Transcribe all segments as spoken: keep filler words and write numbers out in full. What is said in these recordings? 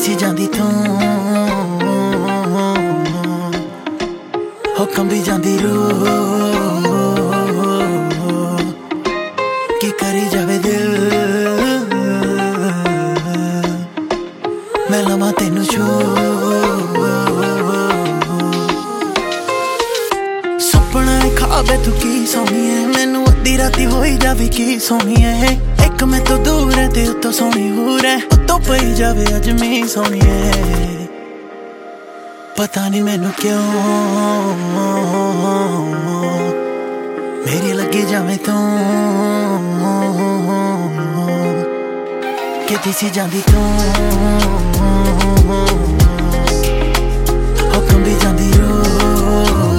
दिसी जांदी तू हो कंबी जांदी रूह की करी जावे दिल मैं लवां तेनू छू सपना खाबे तू की सोहणीए मैनू अद्धी राती होई जावी की सोहणीए एक मैं तो दूर है ते उत्तों सोहनी हूर है उत्तों पई जावे अज मी सोहणीए पता नहीं मैनू क्यों मेरी लगी जावे तू कि दिसी जांदी तू हो कंबी जांदी रूह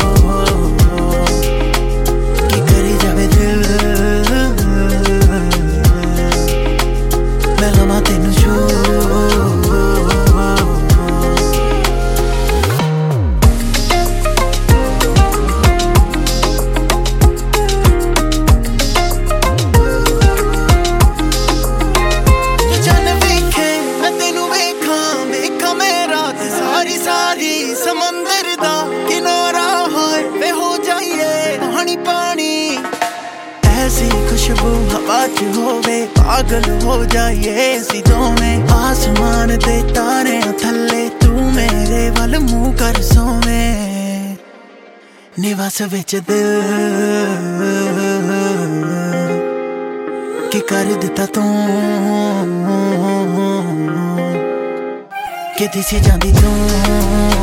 की करी जावे दिल मैं लवां तेनू छू समंदर दा किनारा होए वे हो जाइए पानी पानी ऐसी खुशबू हवा च होवे पागल हो जाइए ऐसी दोवें आसमान दे तारे थल्ले तू मेरे वल मुंह कर सोवे निवास विच दिल की कर दिता तू कि दिसी जांदी तू